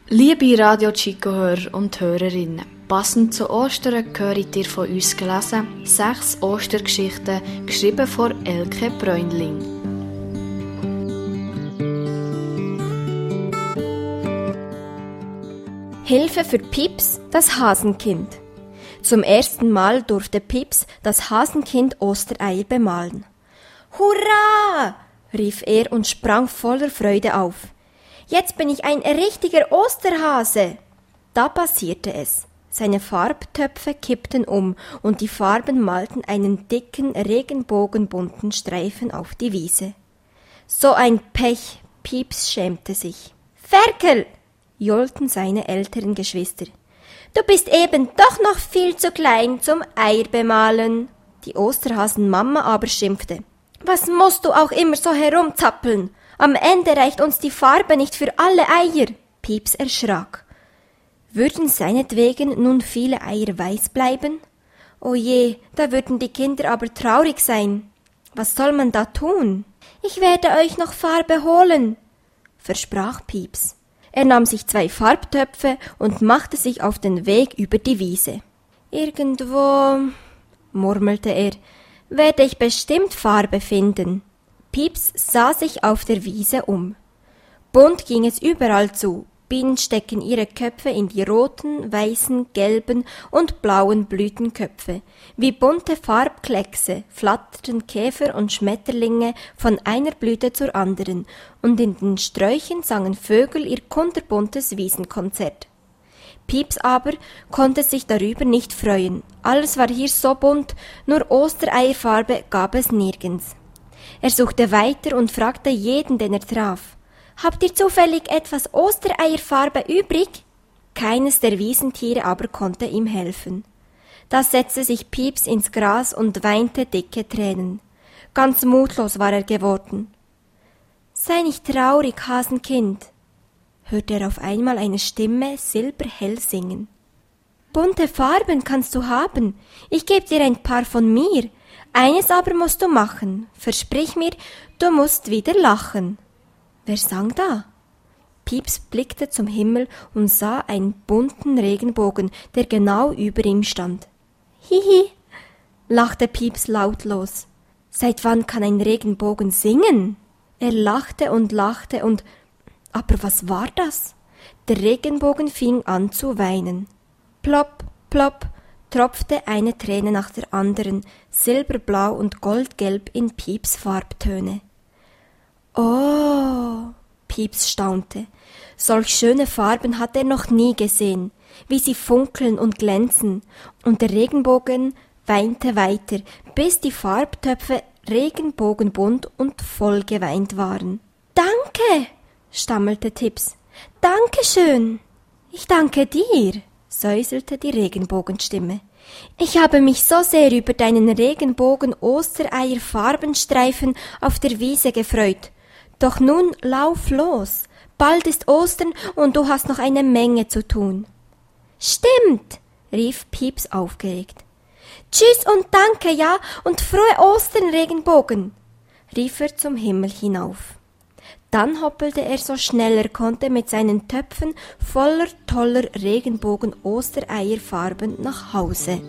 Liebe Radio Chico-Hörer und Hörerinnen, passend zu Ostern gehört ihr von uns gelesen 6 Ostergeschichten, geschrieben von Elke Bräunling. Hilfe für Pips, das Hasenkind. Zum ersten Mal durfte Pips das Hasenkind Ostereier bemalen. »Hurra!« rief er und sprang voller Freude auf. »Jetzt bin ich ein richtiger Osterhase!« Da passierte es. Seine Farbtöpfe kippten um und die Farben malten einen dicken, regenbogenbunten Streifen auf die Wiese. So ein Pech, Pieps schämte sich. »Ferkel!« johlten seine älteren Geschwister. »Du bist eben doch noch viel zu klein zum Eier bemalen!« Die Osterhasenmama aber schimpfte. »Was musst du auch immer so herumzappeln? Am Ende reicht uns die Farbe nicht für alle Eier!« Pieps erschrak. Würden seinetwegen nun viele Eier weiß bleiben? O je, da würden die Kinder aber traurig sein. Was soll man da tun? »Ich werde euch noch Farbe holen«, versprach Pieps. Er nahm sich 2 Farbtöpfe und machte sich auf den Weg über die Wiese. »Irgendwo«, murmelte er, »werde ich bestimmt Farbe finden.« Pieps sah sich auf der Wiese um. Bunt ging es überall zu. Bienen stecken ihre Köpfe in die roten, weißen, gelben und blauen Blütenköpfe. Wie bunte Farbkleckse flatterten Käfer und Schmetterlinge von einer Blüte zur anderen, und in den Sträuchen sangen Vögel ihr kunterbuntes Wiesenkonzert. Pieps aber konnte sich darüber nicht freuen. Alles war hier so bunt, nur Ostereierfarbe gab es nirgends. Er suchte weiter und fragte jeden, den er traf. »Habt ihr zufällig etwas Ostereierfarbe übrig?« Keines der Wiesentiere aber konnte ihm helfen. Da setzte sich Pieps ins Gras und weinte dicke Tränen. Ganz mutlos war er geworden. »Sei nicht traurig, Hasenkind«, hörte er auf einmal eine Stimme silberhell singen. »Bunte Farben kannst du haben, ich geb dir ein paar von mir. Eines aber musst du machen, versprich mir, du musst wieder lachen.« Wer sang da? Pieps blickte zum Himmel und sah einen bunten Regenbogen, der genau über ihm stand. »Hihi«, lachte Pieps lautlos. »Seit wann kann ein Regenbogen singen?« Er lachte und aber was war das? Der Regenbogen fing an zu weinen. Plopp, plopp, tropfte eine Träne nach der anderen, silberblau und goldgelb in Pieps Farbtöne. »Oh«, Pieps staunte. Solch schöne Farben hat er noch nie gesehen, wie sie funkeln und glänzen, und der Regenbogen weinte weiter, bis die Farbtöpfe regenbogenbunt und voll geweint waren. »Danke«, stammelte Pieps. »Dankeschön.« »Ich danke dir«, säuselte die Regenbogenstimme. »Ich habe mich so sehr über deinen Regenbogen-Ostereier-Farbenstreifen auf der Wiese gefreut. Doch nun lauf los, bald ist Ostern und du hast noch eine Menge zu tun.« »Stimmt«, rief Pieps aufgeregt. »Tschüss und danke, ja, und frohe Ostern, Regenbogen«, rief er zum Himmel hinauf. Dann hoppelte er so schnell er konnte mit seinen Töpfen voller toller Regenbogen-Ostereierfarben nach Hause.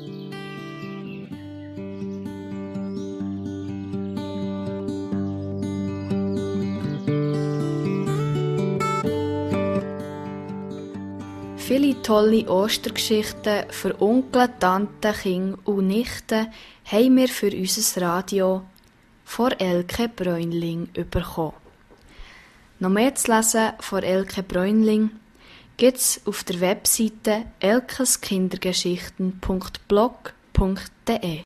Viele tolle Ostergeschichten für Onkel, Tanten, Kinder und Nichten haben wir für unser Radio von Elke Bräunling bekommen. Noch mehr zu lesen von Elke Bräunling gibt es auf der Webseite elkeskindergeschichten.blog.de.